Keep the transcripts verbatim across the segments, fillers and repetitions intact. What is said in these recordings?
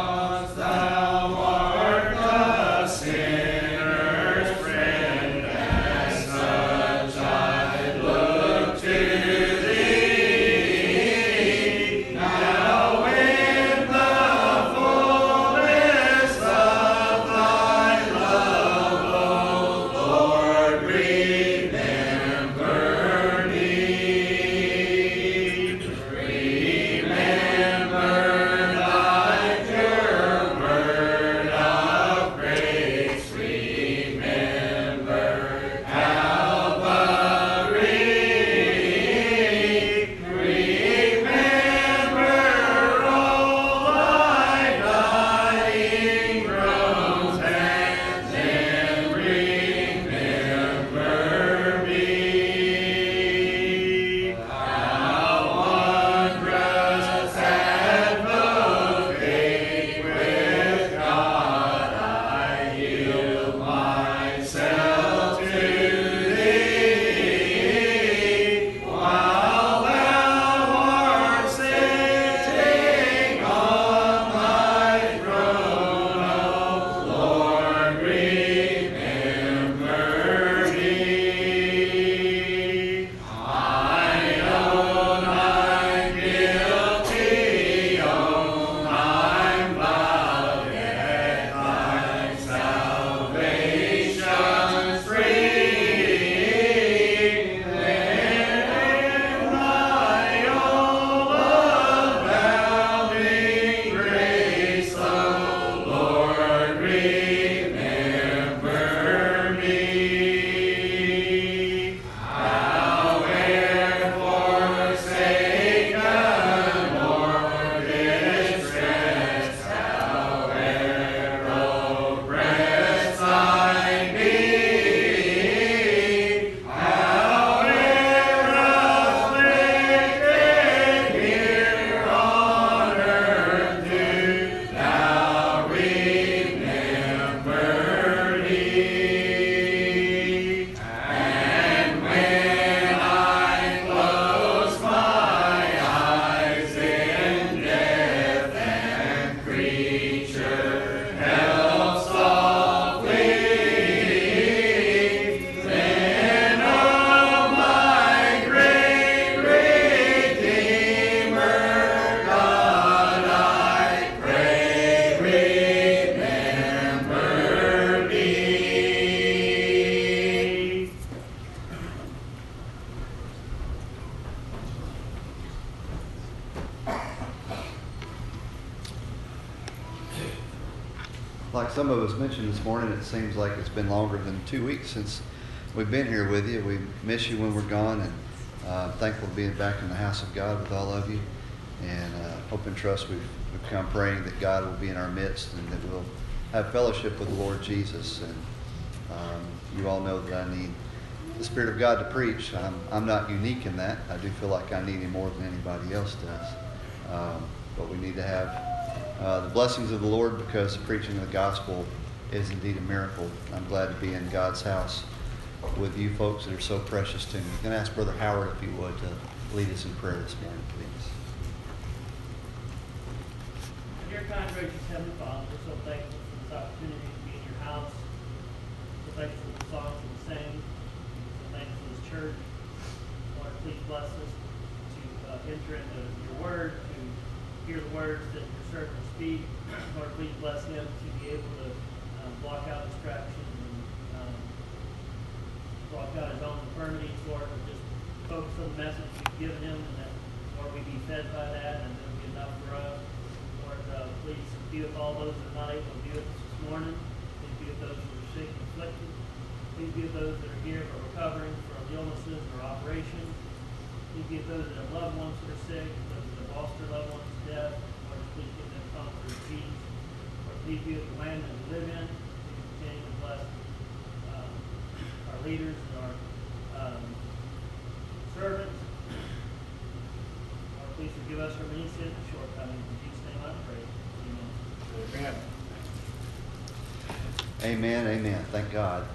Like some of us mentioned this morning, it seems like it's been longer than two weeks since we've been here with you. We miss you when we're gone, and uh, thankful to being back in the house of God with all of you. And uh, hope and trust we've, we've come praying that God will be in our midst and that we'll have fellowship with the Lord Jesus. And um, you all know that I need the Spirit of God to preach. I'm, I'm not unique in that. I do feel like I need Him more than anybody else does. Um, but we need to have uh, the blessings of the Lord, because the preaching of the gospel is indeed a miracle. I'm glad to be in God's house with you folks that are so precious to me. I'm going to ask Brother Howard, if he would, to lead us in prayer this morning, please. Dear kind, gracious Heavenly Father, we're so thankful for this opportunity to be in your house. So thankful for the songs that we sang. So thankful for this church. Lord, please bless us to uh, enter into your word, to hear the words that your servant will speak. Lord, please bless him to be able to um, block out distractions and um, block out his own infirmities, Lord, and just focus on the message you've given him, and that, Lord, we be fed by that, and it'll be enough for us. Lord, uh, please be with all those that are not able to be with us this morning. Please be with those that are sick and afflicted. Please be with those that are here but recovering from illnesses or operations. Please be with those that have loved ones that are sick, those that have lost their loved ones to death. Lord, please give them comfort and peace. Lord, please be with the land that we live in. Please continue to bless um, our leaders and our um, servants. Lord, please forgive us for many sins and shortcomings. In Jesus' name I pray. Amen. Amen, amen. Thank God.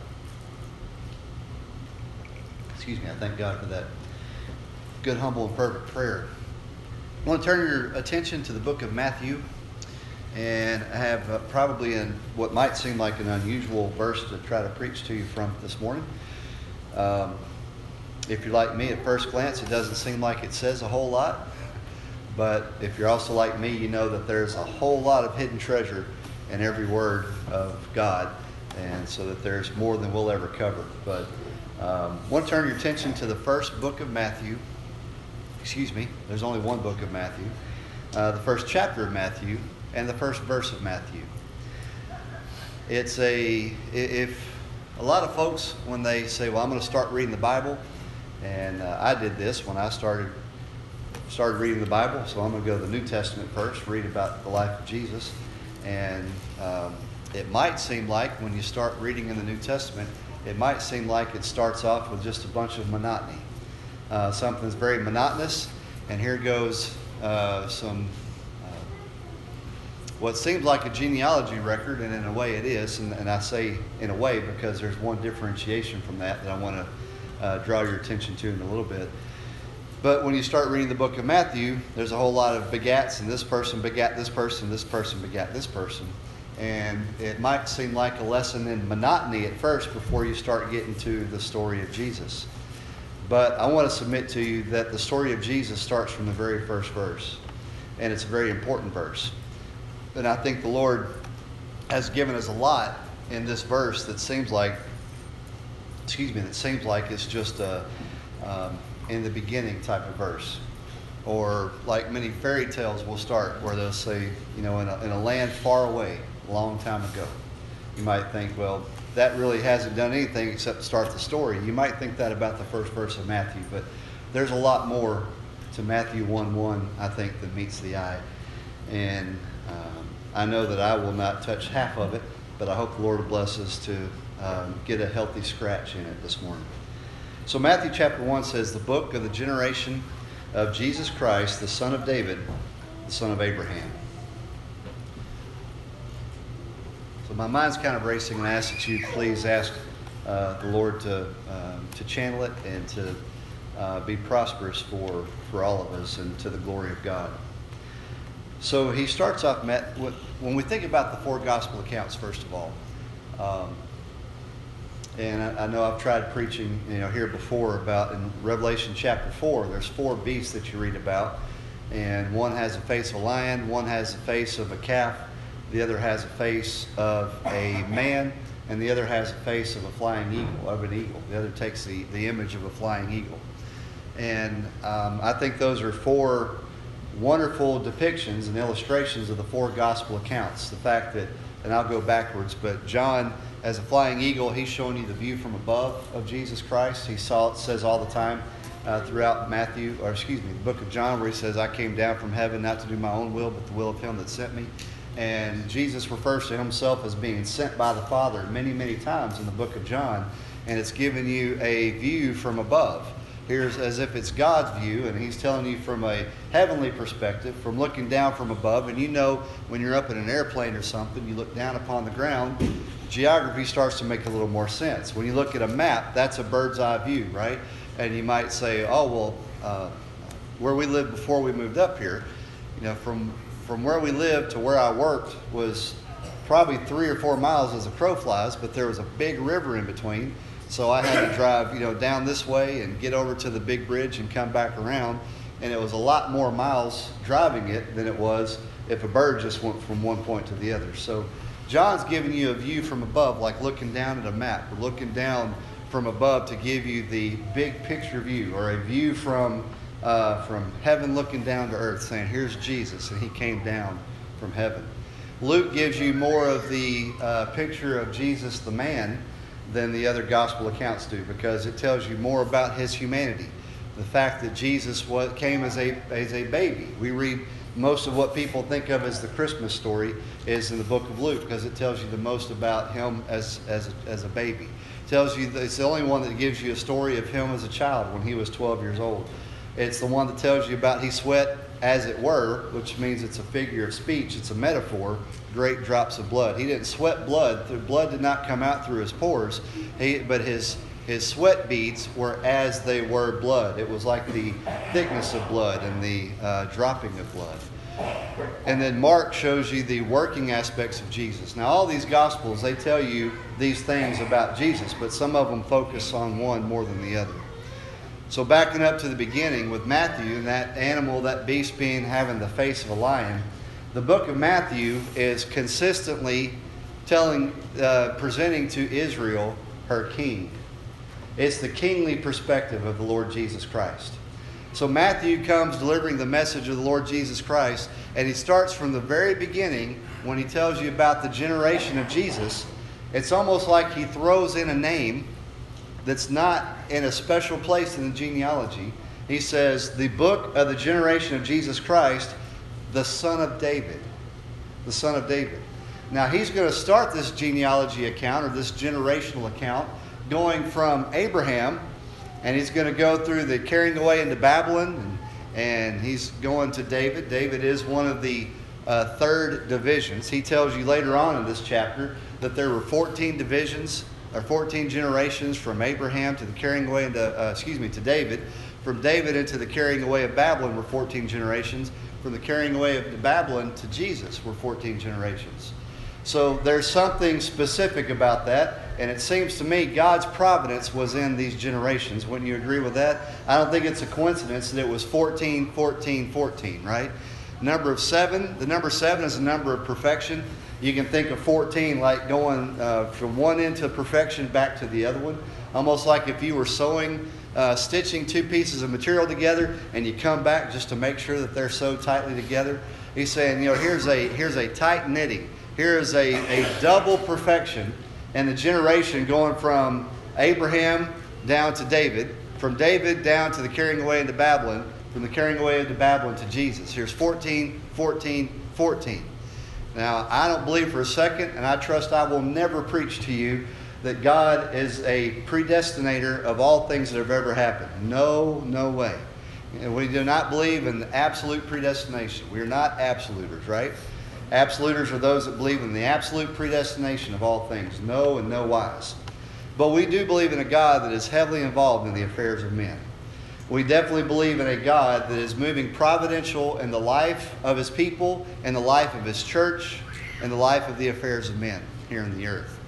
Excuse me, I thank God for that good, humble, and fervent prayer. I want to turn your attention to the book of Matthew, And I have uh, probably in what might seem like an unusual verse to try to preach to you from this morning. Um, if you're like me, at first glance, it doesn't seem like it says a whole lot. But if you're also like me, you know that there's a whole lot of hidden treasure in every word of God. And so that there's more than we'll ever cover. But um, I want to turn your attention to the first book of Matthew. Excuse me, there's only one book of Matthew. Uh, the first chapter of Matthew and the first verse of Matthew. It's a, if a lot of folks, when they say, well, I'm going to start reading the Bible, and uh, I did this when I started started reading the Bible, so I'm going to go to the New Testament first, read about the life of Jesus. And um, it might seem like when you start reading in the New Testament, it might seem like it starts off with just a bunch of monotony. Uh, something's very monotonous, and here goes uh, some what seems like a genealogy record, and in a way it is, and, and I say in a way because there's one differentiation from that that I want to uh, draw your attention to in a little bit. But when you start reading the book of Matthew, there's a whole lot of begats, and this person begat this person, this person begat this person. And it might seem like a lesson in monotony at first before you start getting to the story of Jesus. But I want to submit to you that the story of Jesus starts from the very first verse, and it's a very important verse. And I think the Lord has given us a lot in this verse that seems like, excuse me, that seems like it's just a um, in the beginning type of verse. Or like many fairy tales will start where they'll say, you know, in a, in a land far away, a long time ago. You might think, well, that really hasn't done anything except start the story. You might think that about the first verse of Matthew, but there's a lot more to Matthew one one, I think, than meets the eye. And um, I know that I will not touch half of it, but I hope the Lord will bless us to um, get a healthy scratch in it this morning. So Matthew chapter one says, the book of the generation of Jesus Christ, the son of David, the son of Abraham. So my mind's kind of racing, and I ask that you please ask uh, the Lord to um, to channel it and to uh, be prosperous for, for all of us and to the glory of God. So he starts off, Matt, with, when we think about the four gospel accounts, first of all, um, and I, I know I've tried preaching, you know, here before about in Revelation chapter four, there's four beasts that you read about, and one has a face of a lion, one has the face of a calf, the other has a face of a man, and the other has a face of a flying eagle, of an eagle. The other takes the, the image of a flying eagle. And um, I think those are four wonderful depictions and illustrations of the four gospel accounts. The fact that, and I'll go backwards, but John, as a flying eagle, he's showing you the view from above of Jesus Christ. He saw it, says all the time uh, throughout Matthew, or excuse me, the book of John, where he says, I came down from heaven not to do my own will, but the will of him that sent me. And Jesus refers to himself as being sent by the Father many, many times in the book of John. And it's giving you a view from above. Here's as if it's God's view, and he's telling you from a heavenly perspective, from looking down from above. And you know when you're up in an airplane or something, you look down upon the ground, geography starts to make a little more sense. When you look at a map, that's a bird's eye view, right? And you might say, oh, well, uh, where we lived before we moved up here, you know, from, from where we lived to where I worked was probably three or four miles as a crow flies, but there was a big river in between. So I had to drive, you know, down this way and get over to the big bridge and come back around. And it was a lot more miles driving it than it was if a bird just went from one point to the other. So John's giving you a view from above, like looking down at a map, or looking down from above to give you the big picture view, or a view from uh, from heaven looking down to earth, saying, here's Jesus, and he came down from heaven. Luke gives you more of the uh, picture of Jesus the man than the other gospel accounts do, because it tells you more about his humanity. The fact that Jesus was, came as a, as a baby. We read most of what people think of as the Christmas story is in the book of Luke, because it tells you the most about him as, as, a, as a baby. It tells you that it's the only one that gives you a story of him as a child when he was twelve years old. It's the one that tells you about he sweat, as it were, which means it's a figure of speech. It's a metaphor, great drops of blood. He didn't sweat blood. The blood did not come out through his pores, he, but his, his sweat beads were as they were blood. It was like the thickness of blood and the uh, dropping of blood. And then Mark shows you the working aspects of Jesus. Now, all these Gospels, they tell you these things about Jesus, but some of them focus on one more than the other. So backing up to the beginning with Matthew, and that animal, that beast being having the face of a lion, the book of Matthew is consistently telling, uh, presenting to Israel her king. It's the kingly perspective of the Lord Jesus Christ. So Matthew comes delivering the message of the Lord Jesus Christ, and he starts from the very beginning when he tells you about the generation of Jesus. It's almost like he throws in a name that's not in a special place in the genealogy. He says, the book of the generation of Jesus Christ, the son of David. The son of David. Now he's going to start this genealogy account, or this generational account, going from Abraham, and he's going to go through the carrying away into Babylon, and, and he's going to David. David is one of the uh, third divisions. He tells you later on in this chapter that there were fourteen divisions, or fourteen generations from Abraham to the carrying away into, uh, excuse me, to David. From David into the carrying away of Babylon were fourteen generations. From the carrying away of Babylon to Jesus were fourteen generations. So there's something specific about that, and it seems to me God's providence was in these generations. Wouldn't you agree with that? I don't think it's a coincidence that it was fourteen, fourteen, fourteen, right? Number of seven, the number seven is a number of perfection. You can think of fourteen like going uh, from one end to perfection back to the other one. Almost like if you were sewing, uh, stitching two pieces of material together, and you come back just to make sure that they're sewed tightly together. He's saying, you know, here's a here's a tight knitting. Here is a, a double perfection in the generation going from Abraham down to David, from David down to the carrying away into Babylon, from the carrying away into Babylon to Jesus. Here's fourteen, fourteen, fourteen. Now, I don't believe for a second, and I trust I will never preach to you that God is a predestinator of all things that have ever happened. No, no way. And we do not believe in absolute predestination. We are not absoluters, right? Absoluters are those that believe in the absolute predestination of all things. No and no wise. But we do believe in a God that is heavily involved in the affairs of men. We definitely believe in a God that is moving providential in the life of His people, in the life of His church, in the life of the affairs of men here on the earth.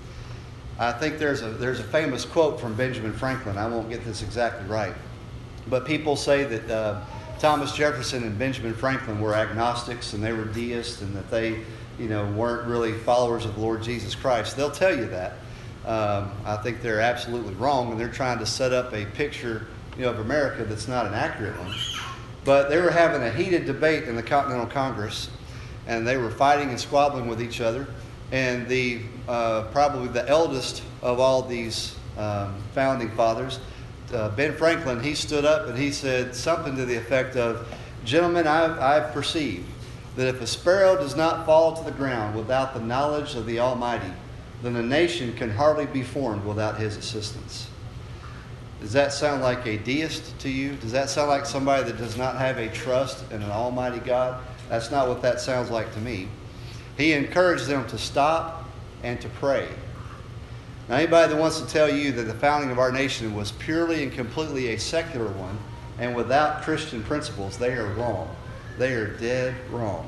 I think there's a, there's a famous quote from Benjamin Franklin. I won't get this exactly right. But people say that uh, Thomas Jefferson and Benjamin Franklin were agnostics and they were deists, and that they, you know, weren't really followers of the Lord Jesus Christ. They'll tell you that. Um, I think they're absolutely wrong, and they're trying to set up a picture, you know, of America that's not an accurate one. But they were having a heated debate in the Continental Congress, and they were fighting and squabbling with each other. And the uh, probably the eldest of all these um, founding fathers, Uh, Ben Franklin, he stood up and he said something to the effect of, "Gentlemen, I've, I've perceived that if a sparrow does not fall to the ground without the knowledge of the Almighty, then a nation can hardly be formed without His assistance." Does that sound like a deist to you? Does that sound like somebody that does not have a trust in an Almighty God? That's not what that sounds like to me. He encouraged them to stop and to pray. Now, anybody that wants to tell you that the founding of our nation was purely and completely a secular one and without Christian principles, they are wrong. They are dead wrong.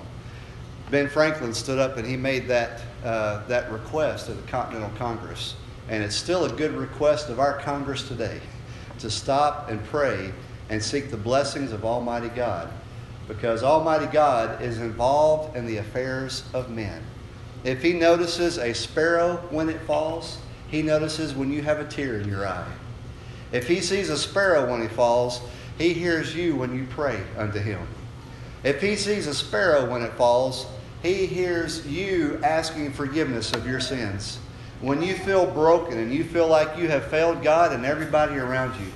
Ben Franklin stood up and he made that, uh, that request at the Continental Congress. And it's still a good request of our Congress today, to stop and pray and seek the blessings of Almighty God. Because Almighty God is involved in the affairs of men. If He notices a sparrow when it falls, He notices when you have a tear in your eye. If He sees a sparrow when he falls, He hears you when you pray unto Him. If He sees a sparrow when it falls, He hears you asking forgiveness of your sins. When you feel broken and you feel like you have failed God and everybody around you,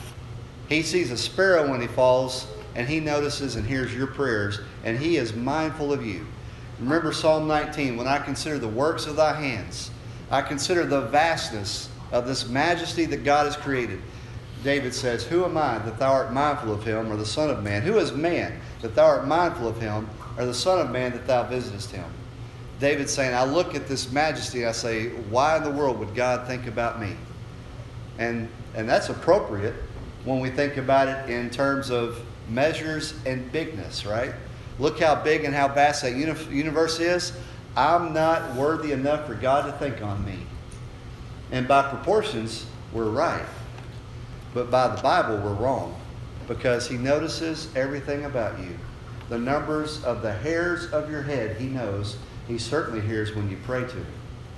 He sees a sparrow when he falls, and He notices and hears your prayers, and He is mindful of you. Remember Psalm nineteen, "When I consider the works of Thy hands, I consider the vastness of this majesty that God has created." David says, "Who am I that Thou art mindful of him, or the Son of Man? Who is man that Thou art mindful of him, or the Son of Man that Thou visitest him?" David's saying, I look at this majesty and I say, why in the world would God think about me? And, and that's appropriate when we think about it in terms of measures and bigness, right? Look how big and how vast that uni- universe is. I'm not worthy enough for God to think on me. And by proportions, we're right. But by the Bible, we're wrong. Because He notices everything about you. The numbers of the hairs of your head, He knows. He certainly hears when you pray to Him.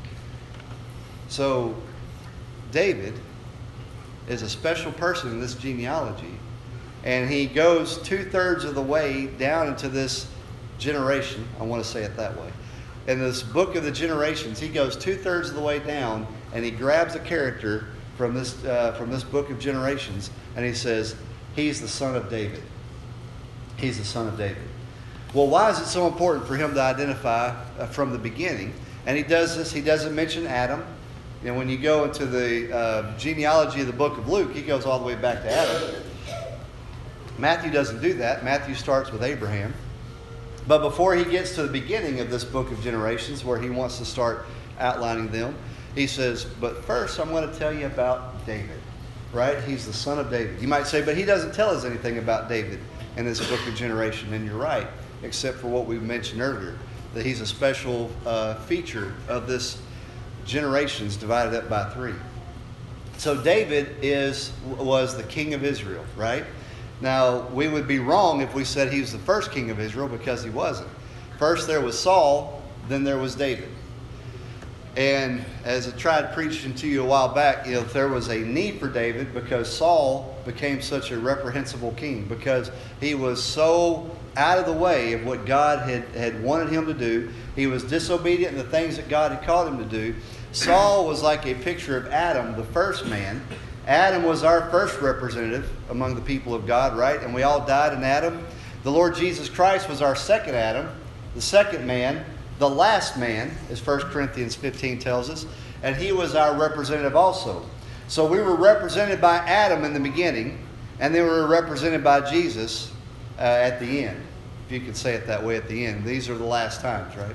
So, David is a special person in this genealogy. And he goes two-thirds of the way down into this generation. I want to say it that way. In this book of the generations, he goes two-thirds of the way down, and he grabs a character from this, uh, from this book of generations, and he says, he's the son of David. He's the son of David. Well, why is it so important for him to identify uh, from the beginning? And he does this. He doesn't mention Adam. You know, when you go into the uh, genealogy of the book of Luke, he goes all the way back to Adam. Matthew doesn't do that. Matthew starts with Abraham. But before he gets to the beginning of this book of generations, where he wants to start outlining them, he says, but first I'm going to tell you about David. Right? He's the son of David. You might say, but he doesn't tell us anything about David in this book of generation. And you're right, except for what we mentioned earlier, that he's a special uh, feature of this generations divided up by three. So David is was the king of Israel, right? Now, we would be wrong if we said he was the first king of Israel, because he wasn't. First there was Saul, then there was David. And as I tried preaching to you a while back, you know, there was a need for David because Saul became such a reprehensible king, because he was so out of the way of what God had, had wanted him to do. He was disobedient in the things that God had called him to do. Saul was like a picture of Adam, the first man. Adam was our first representative among the people of God, right? And we all died in Adam. The Lord Jesus Christ was our second Adam, the second man, the last man, as First Corinthians fifteen tells us. And he was our representative also. So we were represented by Adam in the beginning, and then we were represented by Jesus uh, at the end. If you could say it that way, at the end. These are the last times, right?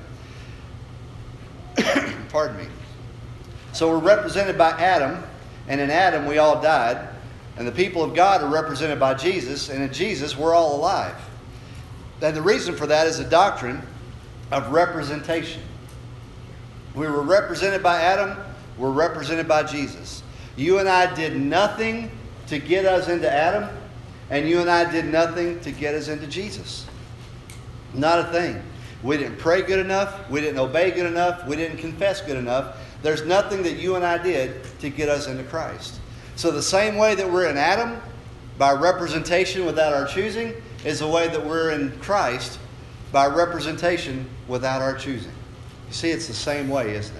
Pardon me. So we're represented by Adam, and in Adam we all died. And the people of God are represented by Jesus, and in Jesus we're all alive. And the reason for that is the doctrine of representation. We were represented by Adam, we're represented by Jesus. You and I did nothing to get us into Adam, and you and I did nothing to get us into Jesus. Not a thing. We didn't pray good enough, we didn't obey good enough, we didn't confess good enough. There's nothing that you and I did to get us into Christ. So the same way that we're in Adam, by representation without our choosing, is the way that we're in Christ, by representation without our choosing. You see, it's the same way, isn't it?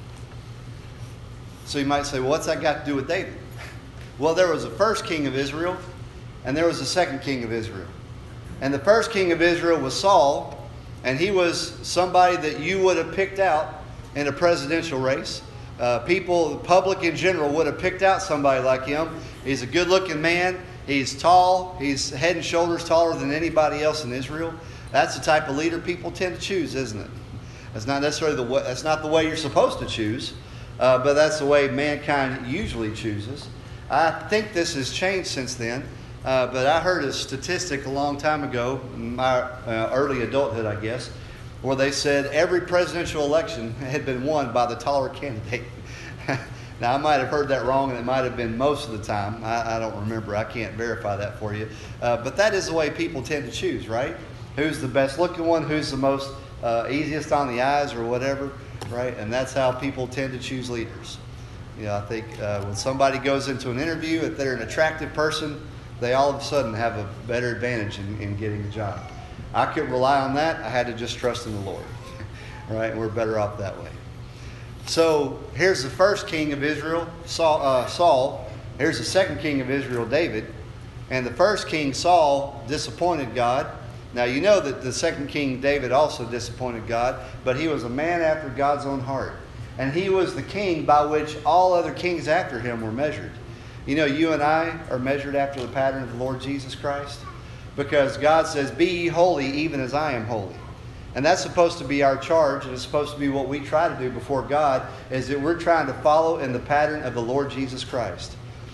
So you might say, well, what's that got to do with David? Well, there was a first king of Israel, and there was a second king of Israel. And the first king of Israel was Saul, and he was somebody that you would have picked out in a presidential race. Uh, people, the public in general, would have picked out somebody like him. He's a good-looking man. He's tall. He's head and shoulders taller than anybody else in Israel. That's the type of leader people tend to choose, isn't it? That's not necessarily the way, that's not the way you're supposed to choose, uh, but that's the way mankind usually chooses. I think this has changed since then, uh, but I heard a statistic a long time ago, in my uh, early adulthood, I guess, where they said every presidential election had been won by the taller candidate. Now, I might have heard that wrong, and it might have been most of the time. I, I don't remember. I can't verify that for you. Uh, but that is the way people tend to choose, right? Who's the best looking one? Who's the most uh, easiest on the eyes or whatever, right? And that's how people tend to choose leaders. You know, I think uh, when somebody goes into an interview, if they're an attractive person, they all of a sudden have a better advantage in, in getting a job. I couldn't rely on that. I had to just trust in the Lord. Right? And we're better off that way. So here's the first king of Israel, Saul, uh, Saul. Here's the second king of Israel, David. And the first king, Saul, disappointed God. Now you know that the second king, David, also disappointed God. But he was a man after God's own heart. And he was the king by which all other kings after him were measured. You know, you and I are measured after the pattern of the Lord Jesus Christ. Because God says, be ye holy even as I am holy. And that's supposed to be our charge, and it's supposed to be what we try to do before God, is that we're trying to follow in the pattern of the Lord Jesus Christ.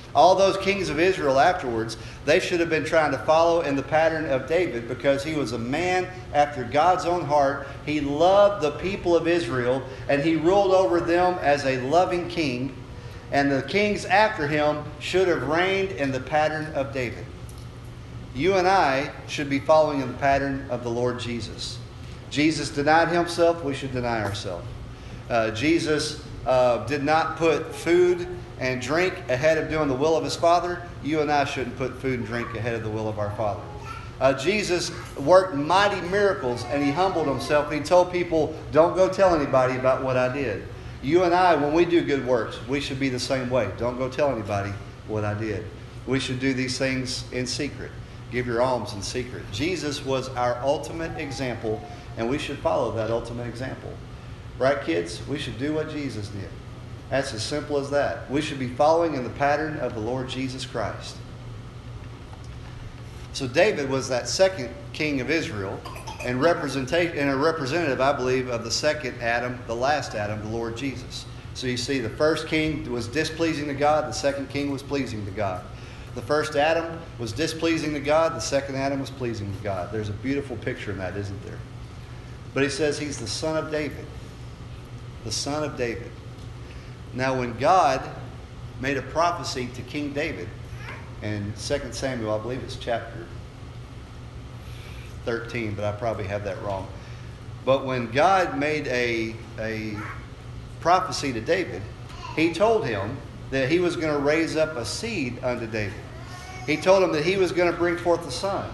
All those kings of Israel afterwards, they should have been trying to follow in the pattern of David, because he was a man after God's own heart. He loved the people of Israel, and he ruled over them as a loving king. And the kings after him should have reigned in the pattern of David. You and I should be following in the pattern of the Lord Jesus. Jesus denied himself, we should deny ourselves. Uh, Jesus uh, did not put food and drink ahead of doing the will of his Father. You and I shouldn't put food and drink ahead of the will of our Father. Uh, Jesus worked mighty miracles, and he humbled himself. He told people, don't go tell anybody about what I did. You and I, when we do good works, we should be the same way. Don't go tell anybody what I did. We should do these things in secret. Give your alms in secret. Jesus was our ultimate example, and we should follow that ultimate example. Right, kids? We should do what Jesus did. That's as simple as that. We should be following in the pattern of the Lord Jesus Christ. So David was that second king of Israel, and representation and a representative, I believe, of the second Adam, the last Adam, the Lord Jesus. So you see, the first king was displeasing to God, the second king was pleasing to God. The first Adam was displeasing to God, the second Adam was pleasing to God. There's a beautiful picture in that, isn't there? But he says he's the son of David. The son of David. Now, when God made a prophecy to King David in Second Samuel, I believe it's chapter thirteen, but I probably have that wrong. But when God made a, a prophecy to David, he told him that he was going to raise up a seed unto David. He told him that he was going to bring forth a son.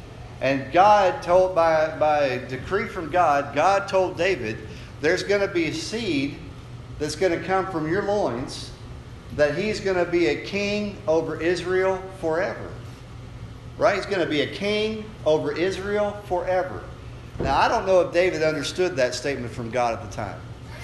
And God told, by, by a decree from God, God told David, there's going to be a seed that's going to come from your loins, that he's going to be a king over Israel forever. Right? He's going to be a king over Israel forever. Now, I don't know if David understood that statement from God at the time.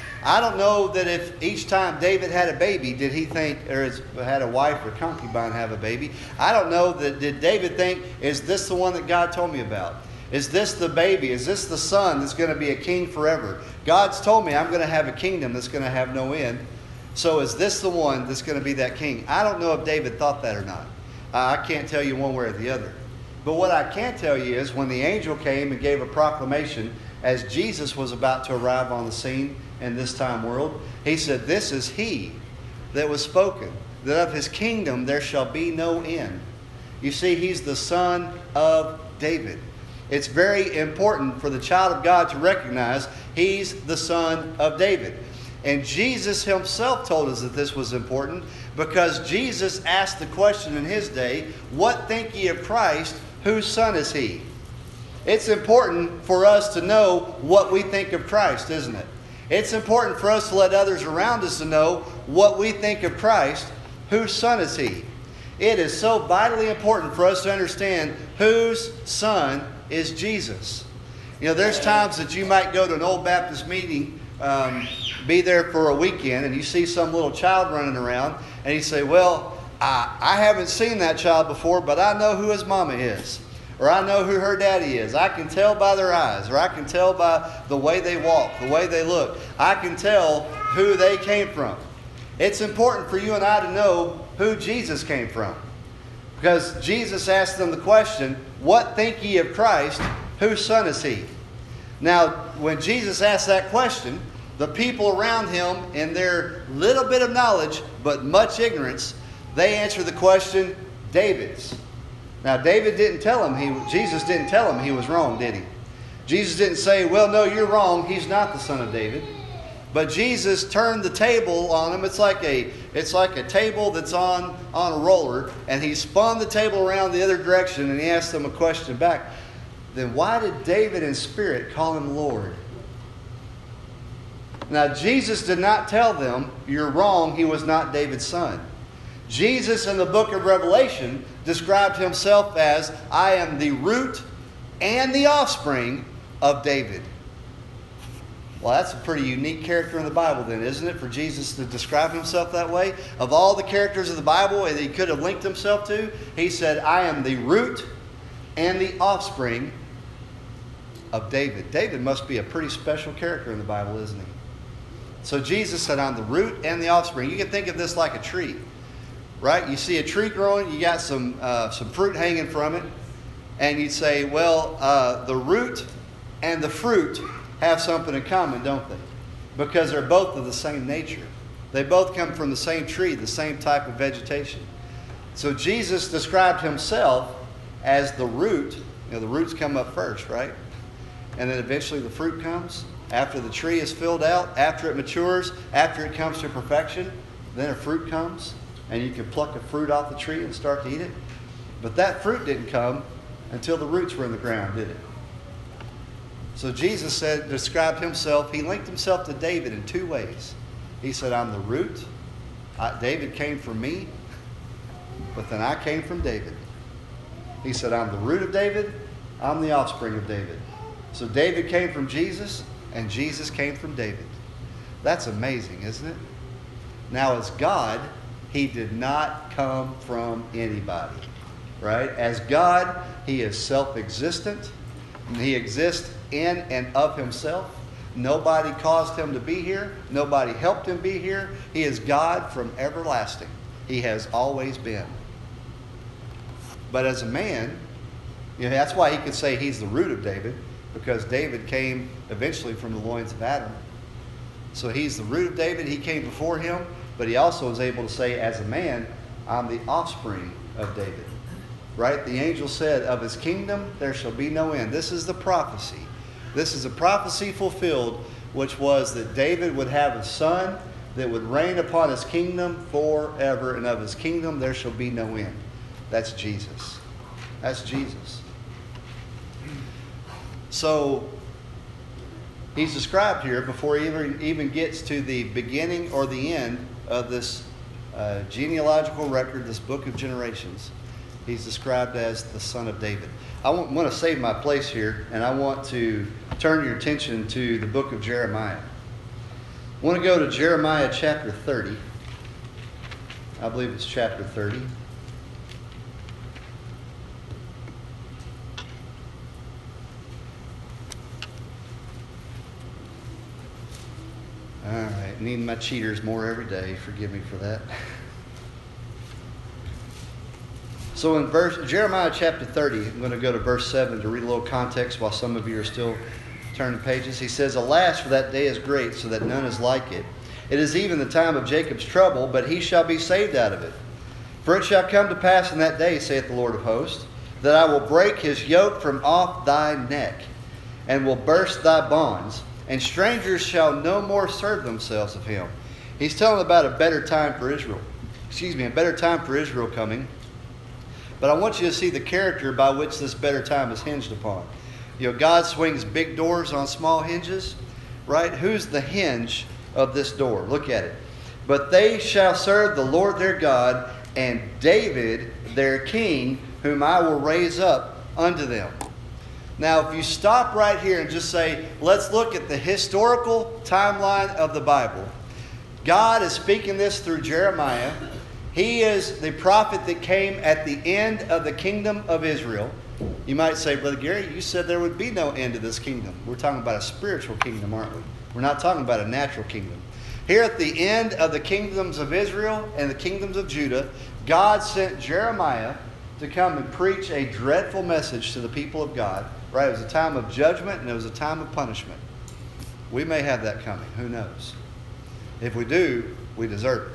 I don't know that if each time David had a baby, did he think, or had a wife or concubine have a baby. I don't know that, did David think, is this the one that God told me about? Is this the baby? Is this the son that's going to be a king forever? God's told me I'm going to have a kingdom that's going to have no end. So is this the one that's going to be that king? I don't know if David thought that or not. Uh, I can't tell you one way or the other. But what I can tell you is when the angel came and gave a proclamation as Jesus was about to arrive on the scene in this time world, he said, this is he that was spoken, that of his kingdom there shall be no end. You see, he's the son of David. It's very important for the child of God to recognize he's the son of David. And Jesus himself told us that this was important because Jesus asked the question in his day, what think ye of Christ? Whose son is he? It's important for us to know what we think of Christ, isn't it? It's important for us to let others around us to know what we think of Christ. Whose son is he? It is so vitally important for us to understand whose son is Jesus. You know, there's times that you might go to an old Baptist meeting, um, be there for a weekend, and you see some little child running around, and you say, well, I, I haven't seen that child before, but I know who his mama is. Or I know who her daddy is. I can tell by their eyes. Or I can tell by the way they walk, the way they look. I can tell who they came from. It's important for you and I to know who Jesus came from. Because Jesus asked them the question, what think ye of Christ? Whose son is he? Now, when Jesus asked that question, the people around him, in their little bit of knowledge, but much ignorance, they answered the question, David's. Now, David didn't tell him, he, Jesus didn't tell him he was wrong, did he? Jesus didn't say, well, no, you're wrong. He's not the son of David. But Jesus turned the table on him. It's like a, it's like a table that's on, on a roller. And he spun the table around the other direction and he asked them a question back. Then why did David in spirit call him Lord? Now, Jesus did not tell them, you're wrong, he was not David's son. Jesus in the book of Revelation described himself as, I am the root and the offspring of David. Well, that's a pretty unique character in the Bible then, isn't it? For Jesus to describe himself that way. Of all the characters of the Bible that he could have linked himself to, he said, I am the root and the offspring of David. David must be a pretty special character in the Bible, isn't he? So Jesus said, I'm the root and the offspring. You can think of this like a tree. right? You see a tree growing, you got some uh, some fruit hanging from it, and you'd say, well, uh, the root and the fruit have something in common, don't they? Because they're both of the same nature. They both come from the same tree, the same type of vegetation. So Jesus described himself as the root. You know, the roots come up first, right? And then eventually the fruit comes. After the tree is filled out, after it matures, after it comes to perfection, then a fruit comes. And you can pluck a fruit off the tree and start to eat it. But that fruit didn't come until the roots were in the ground, did it? So Jesus said, described himself, he linked himself to David in two ways. He said, I'm the root. I, David came from me, but then I came from David. He said, I'm the root of David. I'm the offspring of David. So David came from Jesus, and Jesus came from David. That's amazing, isn't it? Now, as God, he did not come from anybody, right? As God, he is self-existent. And he exists in and of himself. Nobody caused him to be here. Nobody helped him be here. He is God from everlasting. He has always been. But as a man, you know, that's why he could say he's the root of David, because David came eventually from the loins of Adam. So he's the root of David. He came before him, but he also was able to say, as a man, I'm the offspring of David. Right? The angel said, of his kingdom there shall be no end. This is the prophecy. This is a prophecy fulfilled, which was that David would have a son that would reign upon his kingdom forever, and of his kingdom there shall be no end. That's Jesus. That's Jesus. So, he's described here before he even, even gets to the beginning or the end of this uh, genealogical record, this book of generations. He's described as the son of David. I want, want to save my place here, and I want to turn your attention to the book of Jeremiah. I want to go to Jeremiah chapter thirty. I believe it's chapter thirty. All right, need my cheaters more every day. Forgive me for that. So in verse Jeremiah chapter thirty, I'm going to go to verse seven to read a little context while some of you are still turning pages. He says, alas, for that day is great, so that none is like it. It is even the time of Jacob's trouble, but he shall be saved out of it. For it shall come to pass in that day, saith the Lord of hosts, that I will break his yoke from off thy neck, and will burst thy bonds, and strangers shall no more serve themselves of him. He's telling about a better time for Israel. Excuse me, a better time for Israel coming. But I want you to see the character by which this better time is hinged upon. You know, God swings big doors on small hinges, right? Who's the hinge of this door? Look at it. But they shall serve the Lord their God, and David their king, whom I will raise up unto them. Now, if you stop right here and just say, let's look at the historical timeline of the Bible. God is speaking this through Jeremiah. He is the prophet that came at the end of the kingdom of Israel. You might say, Brother Gary, you said there would be no end to this kingdom. We're talking about a spiritual kingdom, aren't we? We're not talking about a natural kingdom. Here at the end of the kingdoms of Israel and the kingdoms of Judah, God sent Jeremiah to come and preach a dreadful message to the people of God. Right? It was a time of judgment and it was a time of punishment. We may have that coming. Who knows? If we do, we deserve it.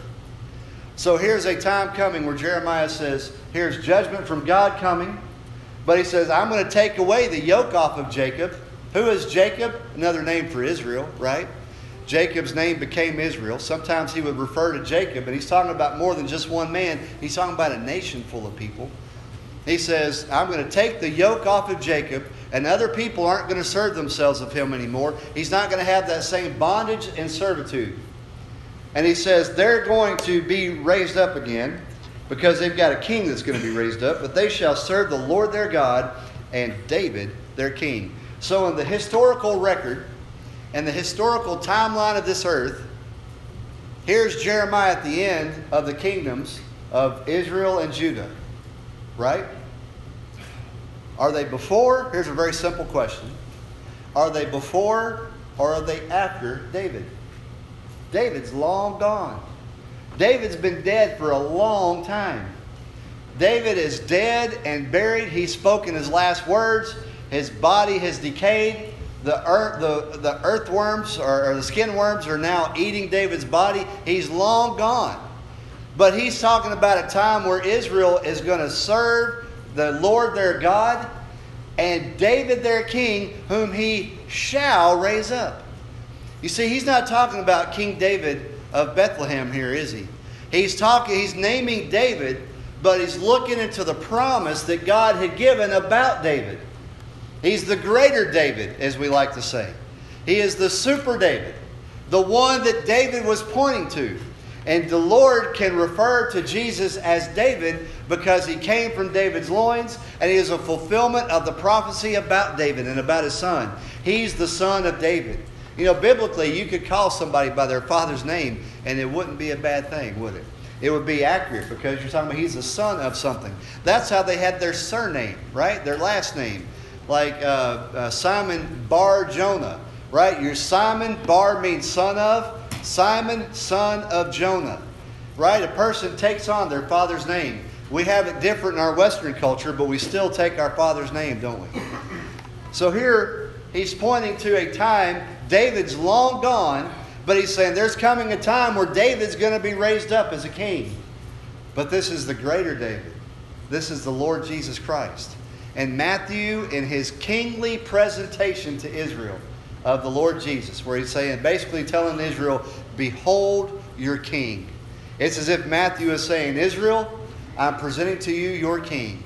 So here's a time coming where Jeremiah says, here's judgment from God coming. But he says, I'm going to take away the yoke off of Jacob. Who is Jacob? Another name for Israel, right? Jacob's name became Israel. Sometimes he would refer to Jacob, but he's talking about more than just one man. He's talking about a nation full of people. He says, I'm going to take the yoke off of Jacob, and other people aren't going to serve themselves of him anymore. He's not going to have that same bondage and servitude. And he says they're going to be raised up again because they've got a king that's going to be raised up. But they shall serve the Lord their God and David their king. So in the historical record and the historical timeline of this earth, here's Jeremiah at the end of the kingdoms of Israel and Judah. Right? Are they before? Here's a very simple question. Are they before or are they after David? David's long gone. David's been dead for a long time. David is dead and buried. He's spoken his last words. His body has decayed. The earth, the, the earthworms or, or the skin worms are now eating David's body. He's long gone. But he's talking about a time where Israel is going to serve the Lord their God and David their king, whom he shall raise up. You see, he's not talking about King David of Bethlehem here, is he? He's talking, he's naming David, but he's looking into the promise that God had given about David. He's the greater David, as we like to say. He is the super David, the one that David was pointing to. And the Lord can refer to Jesus as David because he came from David's loins, and he is a fulfillment of the prophecy about David and about his son. He's the son of David. You know, biblically, you could call somebody by their father's name, and it wouldn't be a bad thing, would it? It would be accurate because you're talking about he's the son of something. That's how they had their surname, right? Their last name. Like uh, uh, Simon Bar Jonah, right? You're Simon, Bar means son of. Simon, son of Jonah, right? A person takes on their father's name. We have it different in our Western culture, but we still take our father's name, don't we? So here, he's pointing to a time, David's long gone, but he's saying there's coming a time where David's going to be raised up as a king. But this is the greater David. This is the Lord Jesus Christ. And Matthew, in his kingly presentation to Israel, of the Lord Jesus, where he's saying, basically telling Israel, behold your king. It's as if Matthew is saying, Israel, I'm presenting to you your king.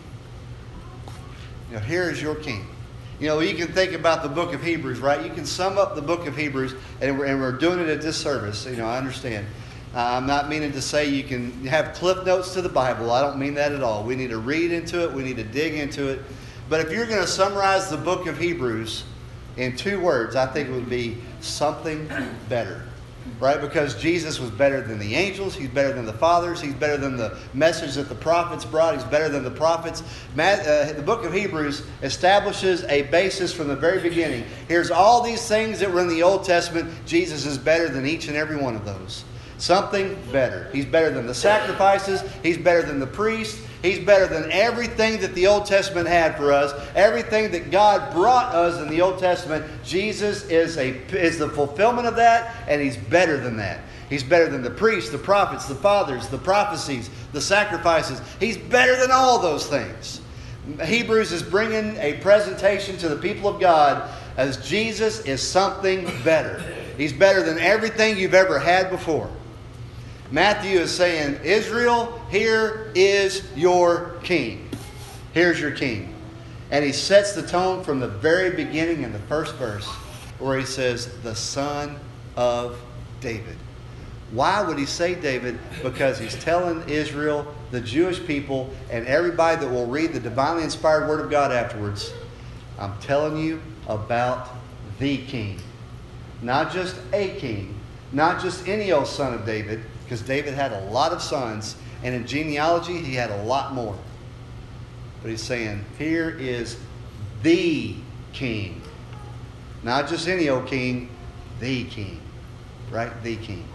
You know, here is your king. You know, you can think about the book of Hebrews, right? You can sum up the book of Hebrews, and we're, and we're doing it at this service. You know, I understand. Uh, I'm not meaning to say you can have cliff notes to the Bible. I don't mean that at all. We need to read into it. We need to dig into it. But if you're going to summarize the book of Hebrews in two words, I think it would be something better. Right? Because Jesus was better than the angels. He's better than the fathers. He's better than the message that the prophets brought. He's better than the prophets. Uh, the book of Hebrews establishes a basis from the very beginning. Here's all these things that were in the Old Testament. Jesus is better than each and every one of those. Something better. He's better than the sacrifices. He's better than the priests. He's better than everything that the Old Testament had for us. Everything that God brought us in the Old Testament. Jesus is a is the fulfillment of that, and He's better than that. He's better than the priests, the prophets, the fathers, the prophecies, the sacrifices. He's better than all those things. Hebrews is bringing a presentation to the people of God as Jesus is something better. He's better than everything you've ever had before. Matthew is saying, Israel, here is your king. Here's your king. And he sets the tone from the very beginning in the first verse where he says, the son of David. Why would he say David? Because he's telling Israel, the Jewish people, and everybody that will read the divinely inspired Word of God afterwards, I'm telling you about the king. Not just a king. Not just any old son of David. Because David had a lot of sons, and in genealogy he had a lot more. But he's saying, here is the king. Not just any old king, the king. Right? The king.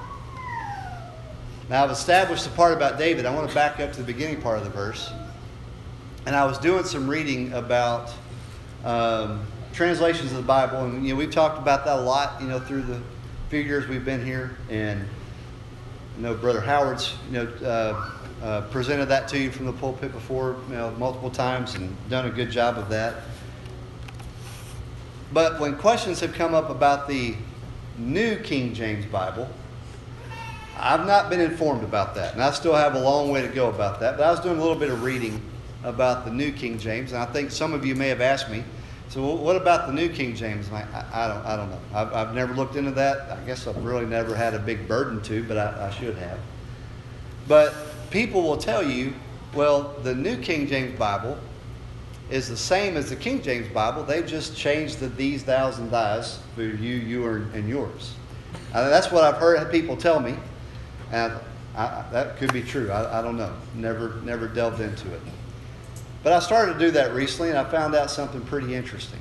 Now I've established the part about David. I want to back up to the beginning part of the verse. And I was doing some reading about um, translations of the Bible. And you know, we've talked about that a lot, you know, through the few years we've been here. And you know, Brother Howard's, you know, uh, uh, presented that to you from the pulpit before, you know, multiple times and done a good job of that. But when questions have come up about the New King James Bible, I've not been informed about that. And I still have a long way to go about that. But I was doing a little bit of reading about the New King James, and I think some of you may have asked me, so what about the New King James? I, I, I don't I don't know. I've, I've never looked into that. I guess I've really never had a big burden to, but I, I should have. But people will tell you, well, the New King James Bible is the same as the King James Bible. They've just changed the these, thous, and thys for you, you, and yours. Uh, that's what I've heard people tell me. And I, that could be true. I, I don't know. Never, never delved into it. But I started to do that recently, and I found out something pretty interesting.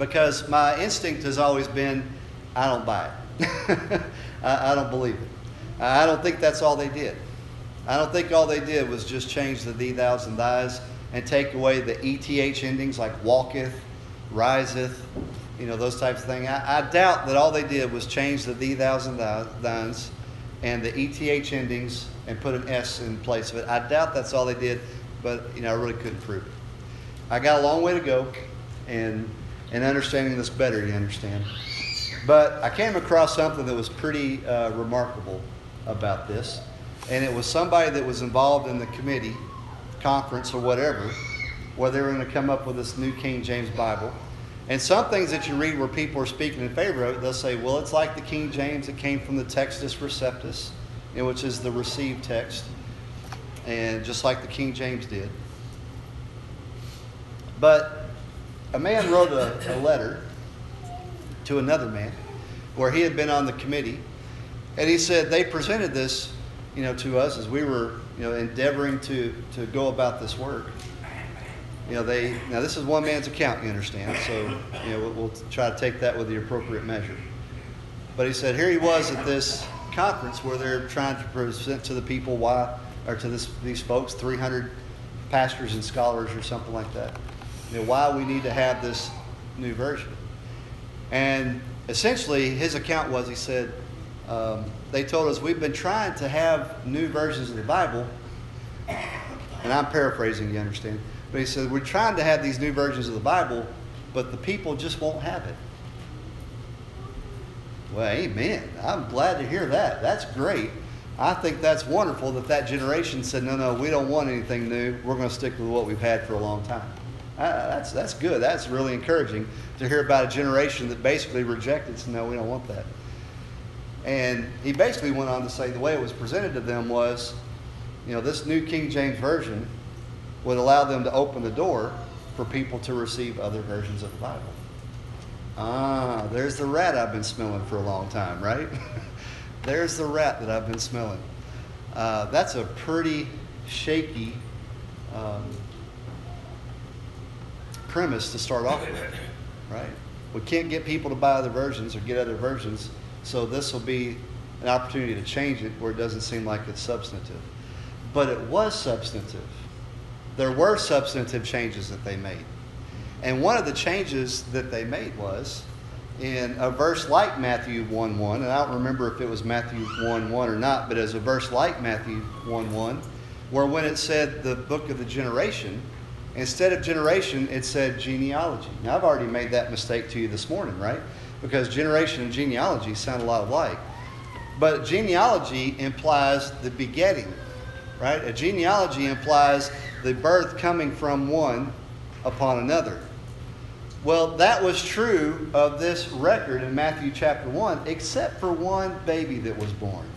Because my instinct has always been, I don't buy it. I, I don't believe it. I don't think that's all they did. I don't think all they did was just change the thee, thous, and thys and take away the eth endings like walketh, riseth, you know, those types of things. I, I doubt that all they did was change the thee, thous, and thys and the eth endings and put an S in place of it. I doubt that's all they did, but, you know, I really couldn't prove it. I got a long way to go in, in understanding this better, you understand. But I came across something that was pretty uh, remarkable about this. And it was somebody that was involved in the committee, conference or whatever, where they were going to come up with this New King James Bible. And some things that you read where people are speaking in favor of it, they'll say, well, it's like the King James. It came from the Textus Receptus, you know, which is the received text. And just like the King James did. But a man wrote a, a letter to another man where he had been on the committee. And he said they presented this, you know, to us as we were, you know, endeavoring to, to go about this work. You know, they, now this is one man's account, you understand, so, you know, we'll, we'll try to take that with the appropriate measure. But he said here he was at this conference where they're trying to present to the people why, or to this, these folks, three hundred pastors and scholars or something like that, you know, why we need to have this new version. And essentially his account was, he said, Um, they told us we've been trying to have new versions of the Bible, and I'm paraphrasing, you understand, but he said we're trying to have these new versions of the Bible, but the people just won't have it. Well, amen. I'm glad to hear that. That's great. I think that's wonderful that that generation said, no, no, we don't want anything new. We're going to stick with what we've had for a long time. Uh, that's, that's good. That's really encouraging to hear about a generation that basically rejected, so no, we don't want that. And he basically went on to say the way it was presented to them was, you know, this New King James Version would allow them to open the door for people to receive other versions of the Bible. Ah, there's the rat I've been smelling for a long time, right? There's the rat that I've been smelling. Uh, that's a pretty shaky um, premise to start off with, right? We can't get people to buy other versions or get other versions. So this will be an opportunity to change it where it doesn't seem like it's substantive. But it was substantive. There were substantive changes that they made. And one of the changes that they made was in a verse like Matthew one one, and I don't remember if it was Matthew one one or not, but as a verse like Matthew one one, where when it said the book of the generation, instead of generation, it said genealogy. Now, I've already made that mistake to you this morning, right? Because generation and genealogy sound a lot alike. But genealogy implies the begetting, right? A genealogy implies the birth coming from one upon another. Well, that was true of this record in Matthew chapter one, except for one baby that was born.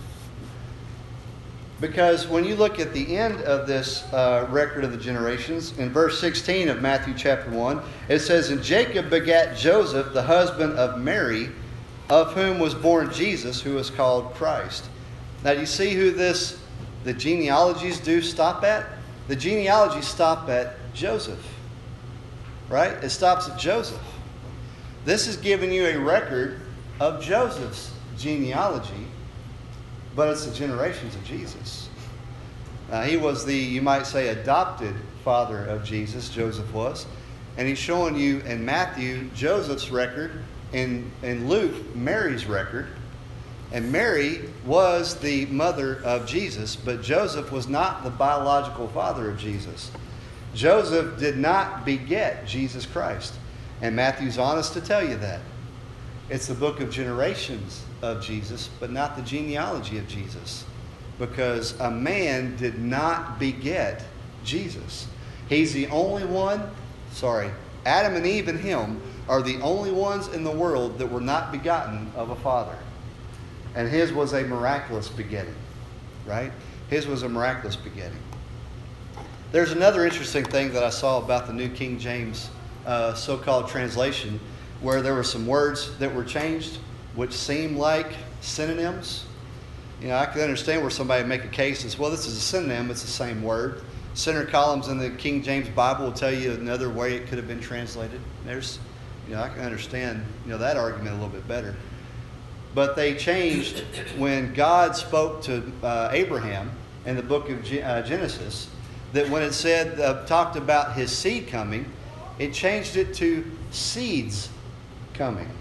Because when you look at the end of this uh, record of the generations, in verse sixteen of Matthew chapter one, it says, And Jacob begat Joseph, the husband of Mary, of whom was born Jesus, who is called Christ. Now, do you see who this, the genealogies do stop at? The genealogies stop at Joseph. Right? It stops at Joseph. This is giving you a record of Joseph's genealogy, but it's the generations of Jesus. Now, he was the, you might say, adopted father of Jesus, Joseph was. And he's showing you in Matthew, Joseph's record, in, in Luke, Mary's record. And Mary was the mother of Jesus, but Joseph was not the biological father of Jesus. Joseph did not beget Jesus Christ. And Matthew's honest to tell you that. It's the book of generations of Jesus, but not the genealogy of Jesus. Because a man did not beget Jesus. He's the only one, sorry, Adam and Eve and him are the only ones in the world that were not begotten of a father. And his was a miraculous begetting, right? His was a miraculous begetting. There's another interesting thing that I saw about the New King James uh, so-called translation, where there were some words that were changed, which seem like synonyms. You know, I can understand where somebody would make a case as, well, this is a synonym, it's the same word. Center columns in the King James Bible will tell you another way it could have been translated. There's, you know, I can understand, you know, that argument a little bit better. but they changed when God spoke to uh, Abraham in the book of Ge- uh, Genesis, that when it said, uh, talked about his seed coming, it changed it to seeds coming.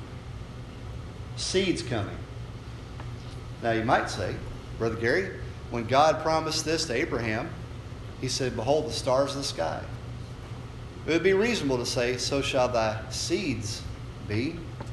Seeds coming. Now you might say, Brother Gary, when God promised this to Abraham, he said, behold the stars of the sky. It would be reasonable to say, so shall thy seeds be.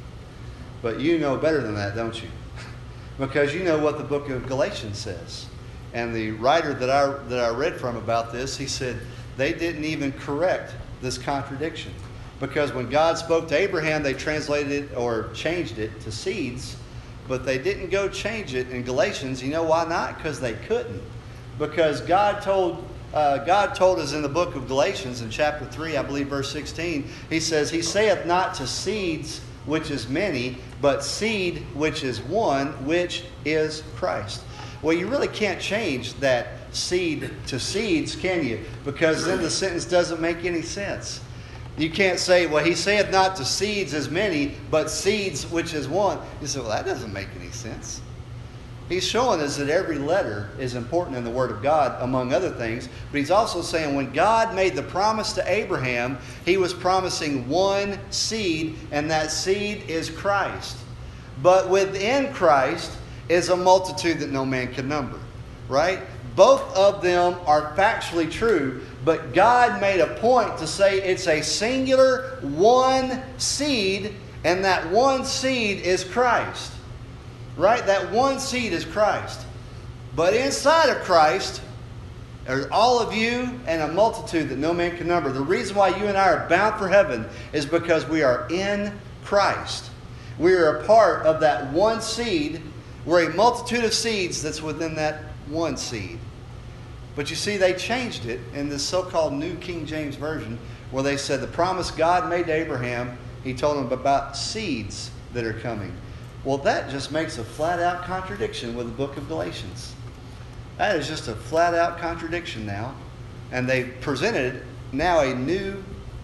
But you know better than that, don't you? Because you know what the book of Galatians says. And the writer that I, that I read from about this, he said they didn't even correct this contradiction. Because when God spoke to Abraham, they translated it or changed it to seeds. But they didn't go change it in Galatians. You know why not? Because they couldn't. Because God told uh, God told us in the book of Galatians in chapter three, I believe verse sixteen, he says, he saith not to seeds which is many, but seed which is one, which is Christ. Well, you really can't change that seed to seeds, can you? Because then the sentence doesn't make any sense. You can't say, well, he saith not to seeds as many, but seeds which is one. You say, well, that doesn't make any sense. He's showing us that every letter is important in the Word of God, among other things. But he's also saying when God made the promise to Abraham, he was promising one seed, and that seed is Christ. But within Christ is a multitude that no man can number. Right? Both of them are factually true, but God made a point to say it's a singular one seed, and that one seed is Christ. Right? That one seed is Christ. But inside of Christ, there's all of you and a multitude that no man can number. The reason why you and I are bound for heaven is because we are in Christ. We are a part of that one seed. We're a multitude of seeds that's within that one seed. But you see, they changed it in this so-called New King James Version, where they said the promise God made to Abraham, he told him about seeds that are coming. Well, that just makes a flat-out contradiction with the book of Galatians. That is just a flat-out contradiction now. And they presented now a new,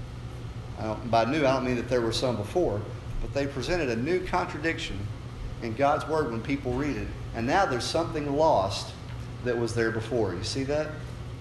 I don't, by new I don't mean that there were some before, but they presented a new contradiction in God's Word when people read it. And now there's something lost that was there before. You see that?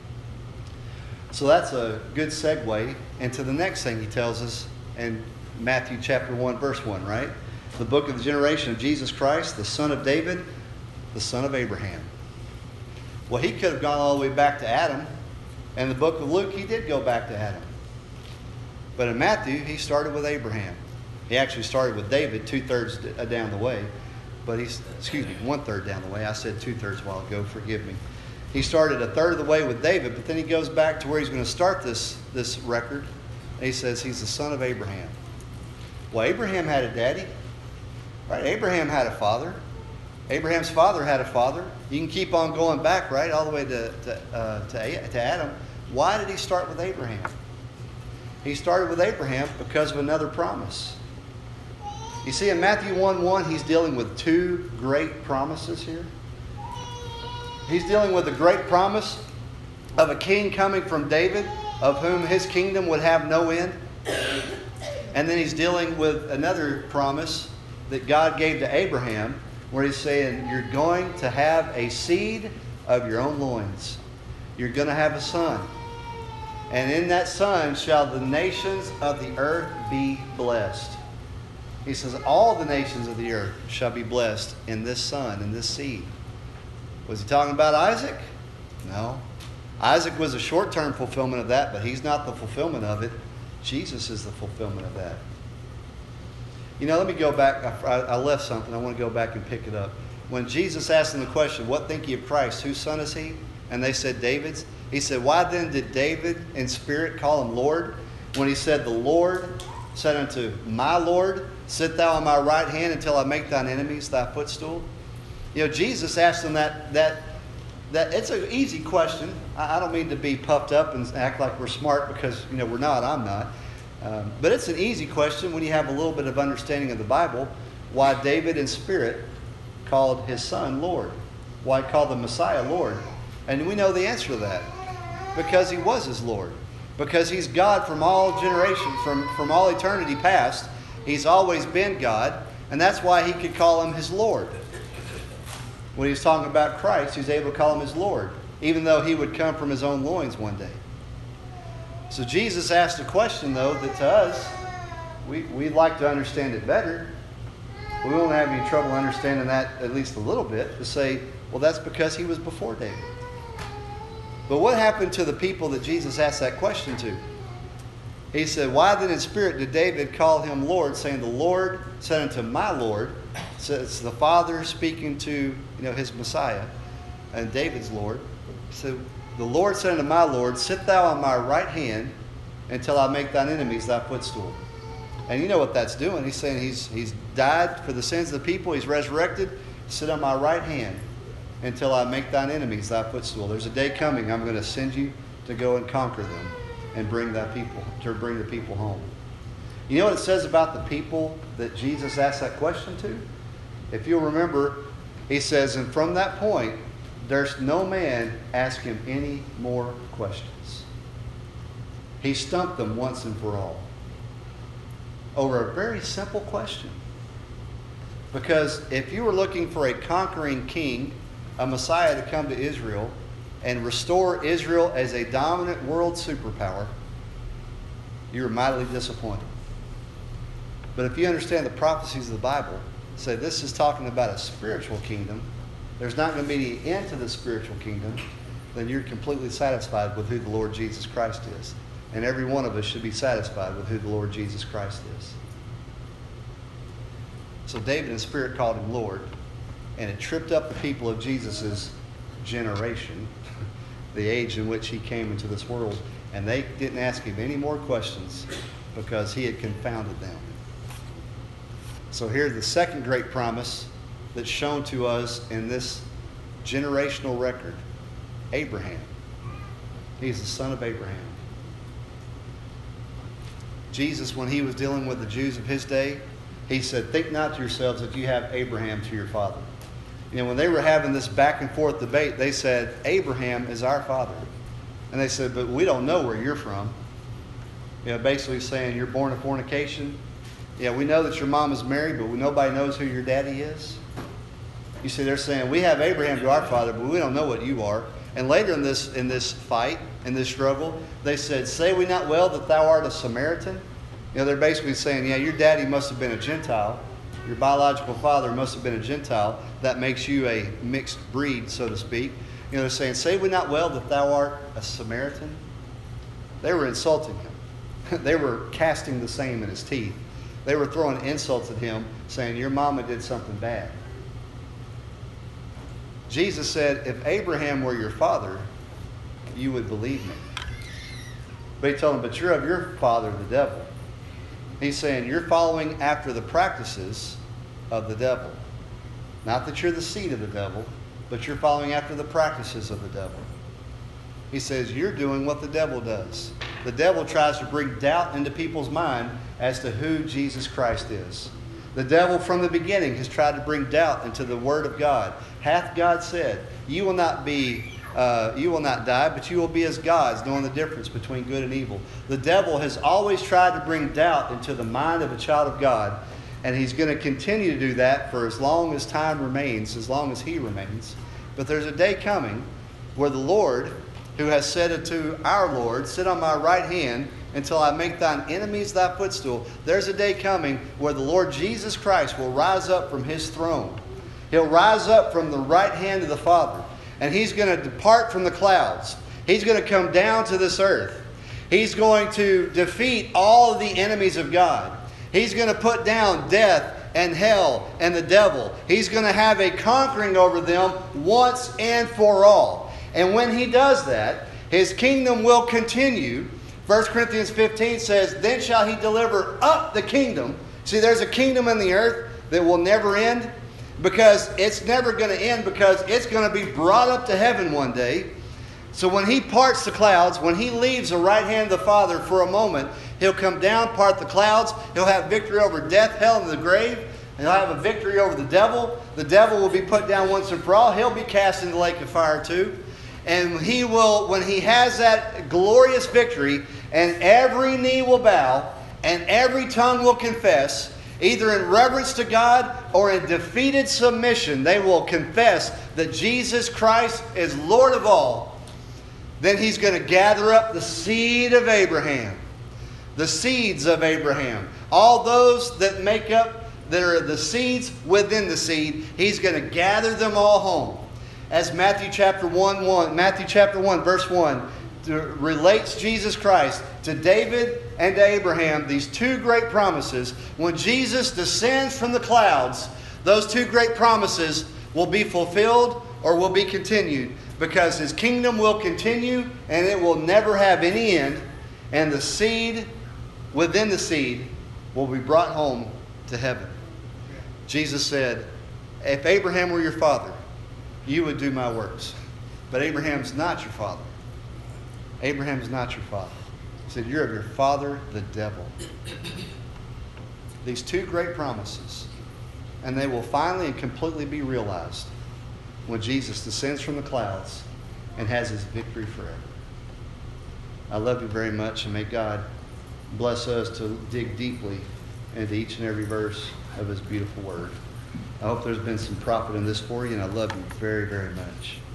So that's a good segue into the next thing he tells us in Matthew chapter one, verse one, right? The book of the generation of Jesus Christ, the son of David, the son of Abraham. Well, he could have gone all the way back to Adam. In the book of Luke, he did go back to Adam. But in Matthew, he started with Abraham. He actually started with David, two-thirds down the way. But he's, excuse me, one-third down the way. I said two-thirds a while ago. Forgive me. He started a third of the way with David, but then he goes back to where he's going to start this, this record. And he says he's the son of Abraham. Well, Abraham had a daddy. Right? Abraham had a father. Abraham's father had a father. You can keep on going back, right, all the way to, to, uh, to, to Adam. Why did he start with Abraham? He started with Abraham because of another promise. You see, in Matthew one one, he's dealing with two great promises here. He's dealing with the great promise of a king coming from David, of whom his kingdom would have no end. And then he's dealing with another promise that God gave to Abraham, where he's saying, you're going to have a seed of your own loins. You're going to have a son. And in that son shall the nations of the earth be blessed. He says, all the nations of the earth shall be blessed in this son, in this seed. Was he talking about Isaac? No. Isaac was a short-term fulfillment of that, but he's not the fulfillment of it. Jesus is the fulfillment of that. You know, let me go back. I, I left something. I want to go back and pick it up. When Jesus asked them the question, what think ye of Christ? Whose son is he? And they said, David's. He said, why then did David in spirit call him Lord? When he said, the Lord said unto my Lord, sit thou on my right hand until I make thine enemies thy footstool. You know, Jesus asked them that, that, that it's an easy question. I, I don't mean to be puffed up and act like we're smart because, you know, we're not, I'm not. Um, but it's an easy question when you have a little bit of understanding of the Bible, why David in spirit called his son Lord. Why he called the Messiah Lord. And we know the answer to that. Because he was his Lord. Because he's God from all generations, from, from all eternity past. He's always been God. And that's why he could call him his Lord. When he was talking about Christ, he was able to call him his Lord, even though he would come from his own loins one day. So Jesus asked a question, though, that to us, we, we'd like to understand it better. We won't have any trouble understanding that at least a little bit, to say, well, that's because he was before David. But what happened to the people that Jesus asked that question to? He said, why then in spirit did David call him Lord, saying, the Lord said unto my Lord. So it's the Father speaking to, you know, his Messiah and David's Lord. So the Lord said unto my Lord, sit thou on my right hand until I make thine enemies thy footstool. And you know what that's doing. He's saying he's, he's died for the sins of the people. He's resurrected. Sit on my right hand until I make thine enemies thy footstool. There's a day coming. I'm going to send you to go and conquer them and bring that people, to bring the people home. You know what it says about the people that Jesus asked that question to? If you'll remember, he says, and from that point, there's no man ask him any more questions. He stumped them once and for all over a very simple question. Because if you were looking for a conquering king, a Messiah to come to Israel and restore Israel as a dominant world superpower, you were mightily disappointed. But if you understand the prophecies of the Bible, say this is talking about a spiritual kingdom, there's not going to be any end to the spiritual kingdom, then you're completely satisfied with who the Lord Jesus Christ is. And every one of us should be satisfied with who the Lord Jesus Christ is. So David in spirit called him Lord, and it tripped up the people of Jesus' generation, the age in which he came into this world, and they didn't ask him any more questions because he had confounded them. So here's the second great promise that's shown to us in this generational record. Abraham. He's the son of Abraham. Jesus, when he was dealing with the Jews of his day, he said, think not to yourselves that you have Abraham to your father. You know, when they were having this back and forth debate, they said, Abraham is our father. And they said, but we don't know where you're from. You know, basically saying you're born of fornication. Yeah, we know that your mom is married, but nobody knows who your daddy is. You see, they're saying, we have Abraham to our father, but we don't know what you are. And later in this in this fight, in this struggle, they said, say we not well that thou art a Samaritan? You know, they're basically saying, yeah, your daddy must have been a Gentile. Your biological father must have been a Gentile. That makes you a mixed breed, so to speak. You know, they're saying, say we not well that thou art a Samaritan? They were insulting him. They were casting the same in his teeth. They were throwing insults at him, saying, your mama did something bad. Jesus said, if Abraham were your father, you would believe me. But he told him, but you're of your father, the devil. He's saying, you're following after the practices of the devil. Not that you're the seed of the devil, but you're following after the practices of the devil. He says, you're doing what the devil does. The devil tries to bring doubt into people's mind as to who Jesus Christ is. The devil from the beginning has tried to bring doubt into the Word of God. Hath God said, you will not be, uh, you will not die, but you will be as gods, knowing the difference between good and evil. The devil has always tried to bring doubt into the mind of a child of God, and he's going to continue to do that for as long as time remains, as long as he remains. But there's a day coming where the Lord, who has said unto our Lord, sit on my right hand until I make thine enemies thy footstool. There's a day coming where the Lord Jesus Christ will rise up from his throne. He'll rise up from the right hand of the Father. And he's going to depart from the clouds. He's going to come down to this earth. He's going to defeat all of the enemies of God. He's going to put down death and hell and the devil. He's going to have a conquering over them once and for all. And when he does that, his kingdom will continue. First Corinthians fifteen says, then shall he deliver up the kingdom. See, there's a kingdom in the earth that will never end, because it's never going to end, because it's going to be brought up to heaven one day. So when he parts the clouds, when he leaves the right hand of the Father for a moment, he'll come down, part the clouds. He'll have victory over death, hell, and the grave. And he'll have a victory over the devil. The devil will be put down once and for all. He'll be cast into the lake of fire too. And he will, when he has that glorious victory, and every knee will bow, and every tongue will confess, either in reverence to God or in defeated submission, they will confess that Jesus Christ is Lord of all, then He's going to gather up the seed of Abraham, the seeds of Abraham, all those that make up, that are the seeds within the seed. He's going to gather them all home. As Matthew chapter one, one, Matthew chapter one, verse one, relates Jesus Christ to David and to Abraham, these two great promises. When Jesus descends from the clouds, those two great promises will be fulfilled or will be continued, because His kingdom will continue and it will never have any end, and the seed within the seed will be brought home to heaven. Jesus said, if Abraham were your father, you would do my works. But Abraham's not your father. Abraham's not your father. He said, you're of your father, the devil. These two great promises, and they will finally and completely be realized when Jesus descends from the clouds and has His victory forever. I love you very much, and may God bless us to dig deeply into each and every verse of His beautiful word. I hope there's been some profit in this for you, and I love you very, very much.